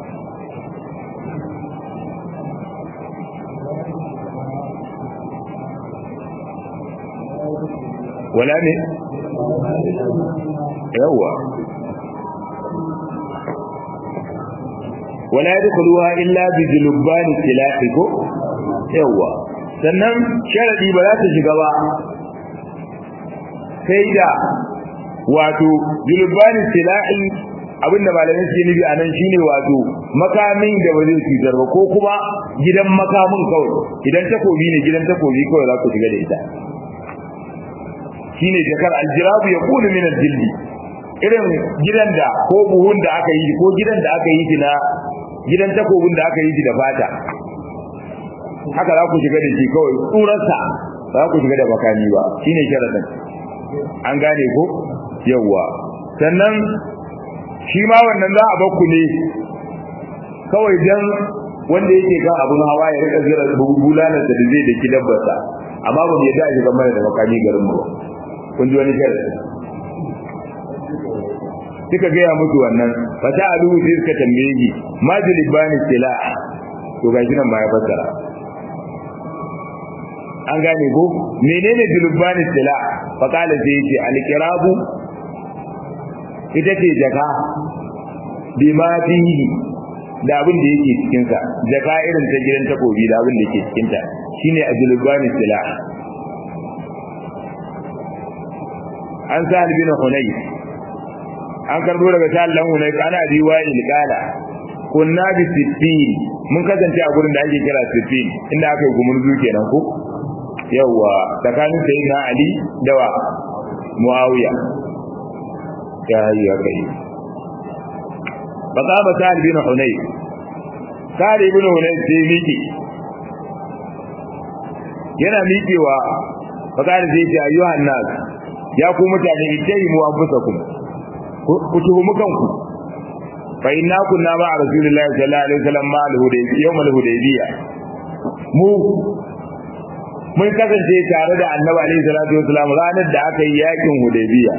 wala ne yawa wala yadkhuluha illa bi julubani tilaqiko yawa sannan sharadi ba za ta shiga ba sai da wato julubani tilaqi abinda malamin suke nufi a nan shine wato makamin da ba zai cutar ba ko kuma gidan makamin kawai idan takobi ne gidan takobi kawai za ku shiga da ita shine jakar aljirabu ya kunu min aljildi irin gidan da ko buhun da aka yi ko gidan da aka yi shi na gidan takobin da aka yi shi da fata haka za ku shiga da shi kawai tsurarsa za ku shiga da makami ba shine sharadin an gane ko yawa sannan shi ma wannan za a bakku ne kawai dan wanda yake kan abun hawa ya rika zira bulalar da zai da ki dabbarsa amma ba mu yadda a shiga mana da makami garin mu kun ji wani sharadi kika ga ya mutu wannan fa ta alu sai suka tambaye shi majlibani sila to gashi nan ma ya fassara an gane ko menene julubani sila fa kala sai yace alqirabu ita ce jaka bima fihi da abin da yake cikin sa jaka irin ta gidan takobi da abin da yake cikin ta shine ajlubani sila an sa'al bin hunay an karbo daga sa'al dan hunay kana riwayi qala kunna bi sittin mun kasance a gurin da ake kira sittin inda aka yi gumurzu kenan ko yawa tsakanin sayyidina ali da wa muawiya ya yi kai baka ba sa'al bin hunay sa'al bin hunay sai miki yana mikewa baka da sai ya ayyuhan nas ya ku mutane ittahimu anfusakum ku tuhumu kanku fa inna kunna ma rasulillahi sallallahu alaihi wasallam ma al-hudaybiyya yawm al-hudaybiyya mun kasance tare da annabi alaihi salatu wasallam ranar da aka yi yakin hudaybiyya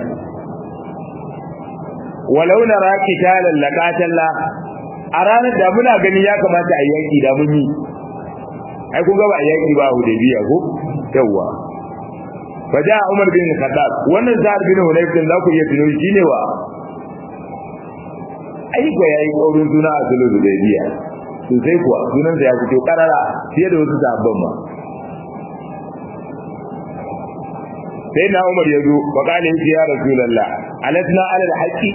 walau nara qitalan laqatalla a ranar da muna gani ya kamata a yaki da mun yi ai kun ga ba yaki ba hudaybiyya ko yawa faja Umar bin Khattab wannan Sa'ad bin Hunayf din zaku iya tuno shi ne wa ai ko yayi kaurin suna a sulhu da biya to sai kuwa sunan sa ya fito karara fiye da wasu sahabban ma sai na Umar yazo fa kana yake ya Rasulullah alatna ala alhaqi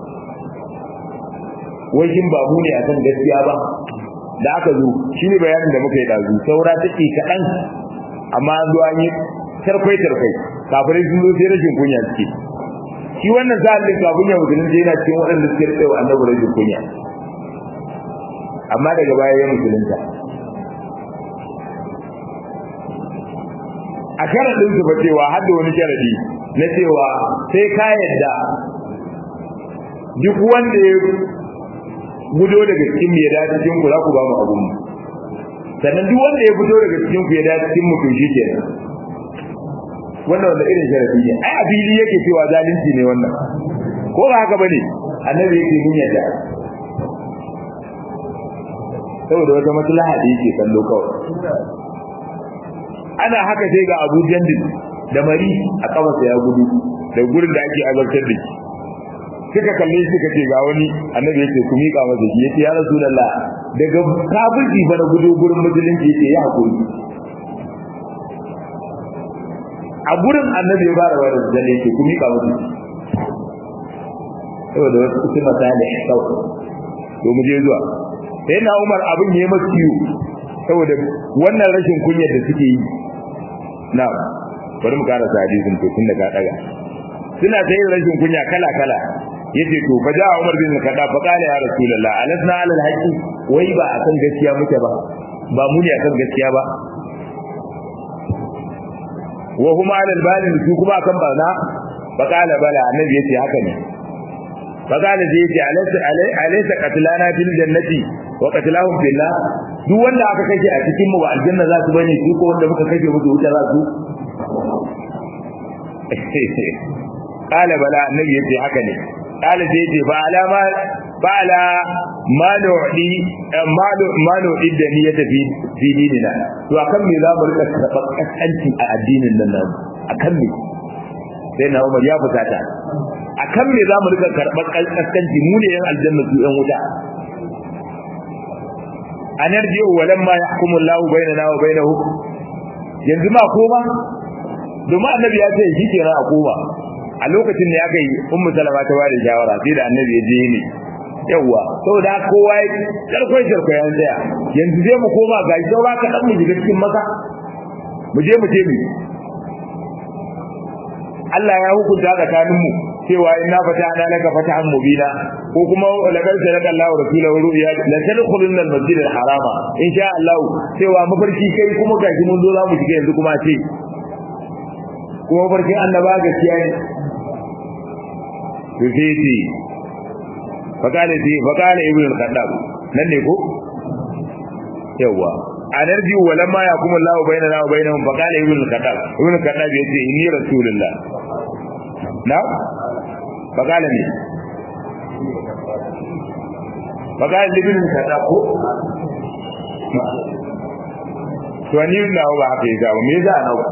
wajin ba mu ne akan gaskiya ba da aka zo shine bayanin da muka yi dazu saura take kadan amma an zo an yi tarkai kafirai sun zo sai rashin kunya suke shi wannan zalin kafin ya musulunci yana cikin waɗanda suke rike wa annabi rashin kunya amma daga baya ya musulunta a sharadin su ba cewa har da wani sharadi na cewa sai ka yadda duk wanda ya gudo daga cikin ya dace cikin ku za ku ba mu abun mu sannan duk wanda ya fito daga cikin ku ya dace cikin mu to shikenan wannan wanda irin sharadi ne ai abili yake cewa zalunci ne wannan ko ba haka bane annabi yake mun yadda saboda wata maslaha da yake kallo kawai ana haka sai ga Abu Jandil da Mari a kafarsa ya gudu da gurin da ake azabtar da shi suka kalle shi suka ce ga wani annabi yake ku mika masa shi yace ya rasulullah daga kafirci fa na gudu gurin musulunci yake ya hakuri a gurin annabi ya fara wani da yake ku mika masa saboda wasu kuma ta da sau to mu je zuwa sai na Umar abin yayi masa ciwo saboda wannan rashin kunyar da suke yi na bari mu karasa hadisin to tun daga daga suna ta yin rashin kunya kala kala yace to fa ja Umar bin Khattab fa qala ya rasulullah alasna ala alhaqi wai ba akan gaskiya muke ba mu ne akan gaskiya ba wa huma ala albalin su kuma akan barna fa qala bala annabi yace haka ne fa qala yace alaysa qatlana fil jannati wa qatlahum fillah duk wanda aka kashe a cikin mu ba aljanna za su bane su ko wanda muka kashe musu wuta za su qala bala annabi yace haka ne qala sai yace fa alama fa ala malu iddani ya tafi fi dinina to akan me za mu rika karɓar kaskanci a addinin nan namu akan me sai na Umar ya fusata akan me za mu rika karɓar kaskanci mu ne yan aljanna su yan wuta anarji walamma yahkumu Allahu bainana wa bainahum yanzu ma koma domin annabi ya ce shi kenan a koma a lokacin da aka yi ummu salama ta bada shawara sai da annabi ya je ne yawa saboda kowa ya karkoi ya tsaya yanzu zai mu koma ga saura ka dan mu shiga cikin maka mu je mu Allah ya hukunta tsakanin mu cewa inna fatahna laka fatahan mubina ko kuma laqad sadaqa Allahu rasulahu ru'ya la tadkhulunna al-masjid al-harama insha Allah cewa mafarki kai kuma gashi mun zo za mu shiga yanzu kuma ce kuma mafarkin annaba gaskiya ne to sai ce fakale ibn al-Khattab nan ne ko yawa anarji walamma yakum Allahu bainana wa bainahum fakale ibn al-Khattab yace inni rasulullah na fakale ne fakale ibn al-Khattab ko to ni na ba haka yi ga me za a nawa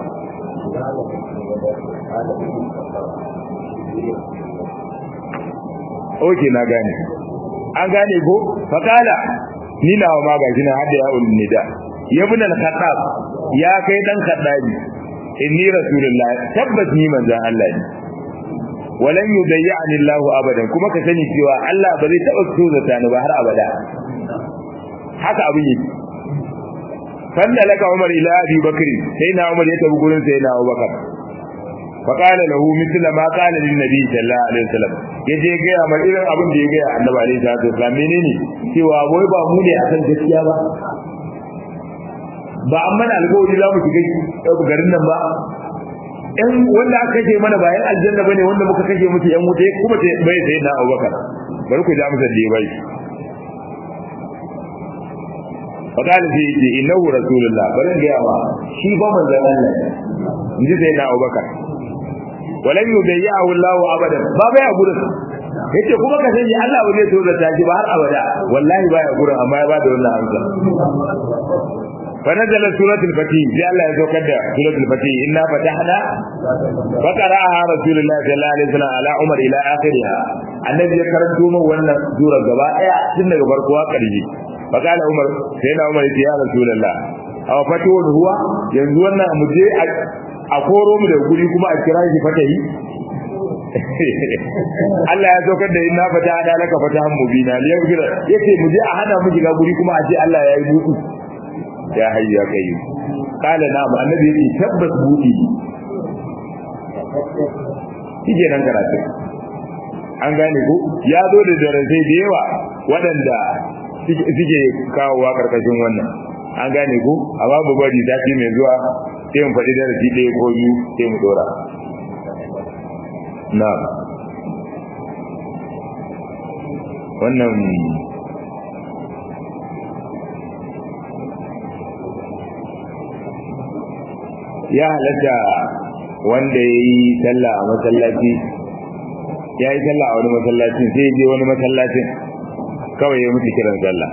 oke na gane an gane ko fakala ni na ma ga jina hada ya ulni da ibn al-Khattab ya kai dan Khattabi inni rasulullah tabbas ni manzon Allah ne walan yudayyani Allah abadan kuma ka sani cewa Allah ba zai taba tsozata ni ba har abada haka abin yake falla laka Umar ila Abi Bakr sai na Umar ya tabi gurin sai na Abu Bakar فقال له مثل ما قال للنبي صلى الله عليه وسلم yaje ga ya mai irin abin da ya ga Annabi alaihi salatu wasallam menene cewa wai ba mu ne akan gaskiya ba amma na alƙawari za mu shiga garin nan ba ɗan wanda aka kashe mana bayan aljanna bane wanda muka kashe musu yan wuta kuma bai sai na Abubakar bari ku ja masa da bai faqala fi innahu rasulullah bari ga yawa shi ba manzon Allah inji sai na Abubakar walan yudayyahu Allahu abadan ba bai a gurin yace kuma ka sani Allah ba zai so da taji ba har abada wallahi baya gurin amma ya bada wannan amsa fa nazala suratul fatih sai Allah ya saukar da suratul fatih inna fatahna fa qara'aha rasulullahi sallallahu alaihi wasallam ala umar ila akhiriha annabi ya karanto min wannan sura gaba daya tun daga farko har ƙarshe fa kana umar sai na umar ya rasulullah aw fatuhu huwa yanzu wannan mu je a koro mu da guri kuma a kira shi fatahi Allah ya saukar da inna fatahna laka fatahan mubina yace mu je a hana mu shiga guri kuma a ce Allah ya yi buɗu ya hayya kai kala na annabi yake tabbas buɗi shike nan karatu an gane ko ya zo da darasai da yawa waɗanda suke kawowa karkashin wannan an gane ko amma babu bari zafi mai zuwa sai mu faɗi darasi ɗaya ko biyu sai mu dora na wannan ya halatta wanda ya yi sallah a masallaci ya yi sallah a wani masallacin sai ya je wani masallacin kawai ya mutu kiran sallah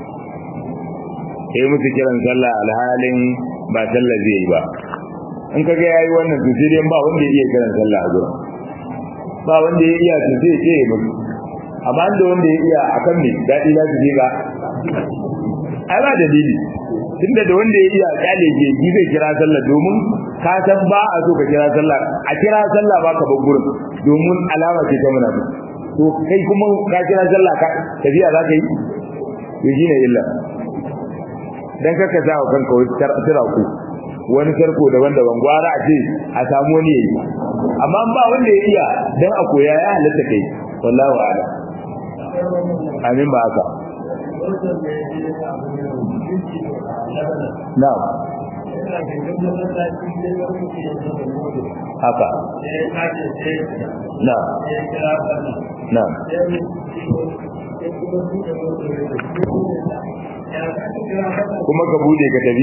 ya mutu kiran sallah alhalin ba sallah zai yi ba in kaga ya yi wannan to sai ba wanda ya iya kiran sallah a gurin ba wanda ya iya to sai ya mutu amma da wanda ya iya akan ne daɗi za su je ba ai ba dalili tunda da wanda ya iya kyale je zai kira sallah domin ka san ba a so ka kira sallah a kira sallah ba ka bar gurin domin alama ce ta munafiki to kai kuma ka kira sallah ka tafiya za ka yi to shine illa dan kaka sa kanka wani tira ku wani sarko daban-daban gwara a ce a samu wani yayi amma ba wanda ya iya dan a koya ya halatta kai wallahi wa'ala amin ba haka na'am haka na'am kuma ka bude ka tafi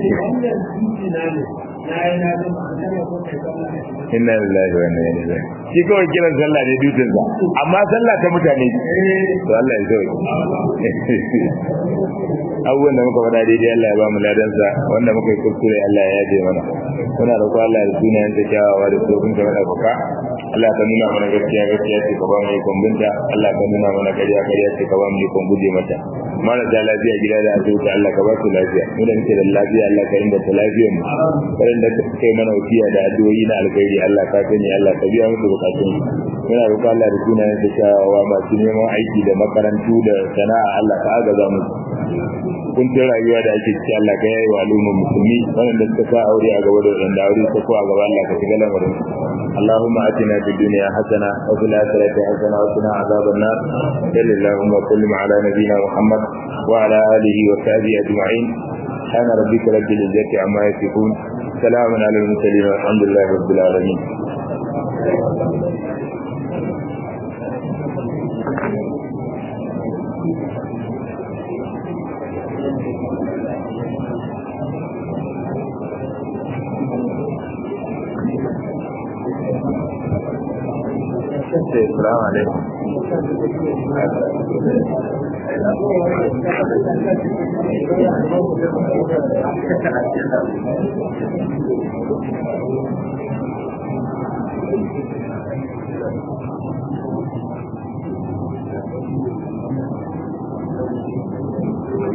inna lillahi wa inna ilaihi raji'un shi kawai kiran sallah ne dutsen sa amma sallah ta mutane to Allah ya sauke abubuwan da muka faɗa daidai Allah ya ba mu ladan sa wanda muka yi kuskure Allah ya yaje mana muna roƙo Allah da sunayen sa kyawawa da tsofin sa mana baka Allah ka nuna mana gaskiya gaskiya ce ka ba mu ikon binta Allah ka nuna mana ƙarya ƙarya ce ka ba mu ikon guje mata marasa lafiya gida da asibiti Allah ka ba su lafiya mu da muke da lafiya Allah ka inganta lafiyar mu karin da kai mana wasiya da addu'o'i na alkhairi Allah ka sani Allah ka biya musu bukatun muna roƙon Allah da sunayen sa kyawawa masu neman aiki da makarantu da sana'a Allah ka agaza musu kuntun rayuwa da ake ciki Allah ka yayi wa al'ummar musulmi wanda suka sa aure a gaba da wanda aure ta ko a gaba Allah ka shiga lamarin Allahumma atina fid dunya hasana wa fil akhirati hasana wa qina adhaban nar sallallahu wa sallim ala nabiyyina Muhammad wa ala alihi wa sahbihi ajma'in subhana rabbika rabbil izzati amma yasifun salamun ala al mursalin walhamdulillahi rabbil alamin السلام عليكم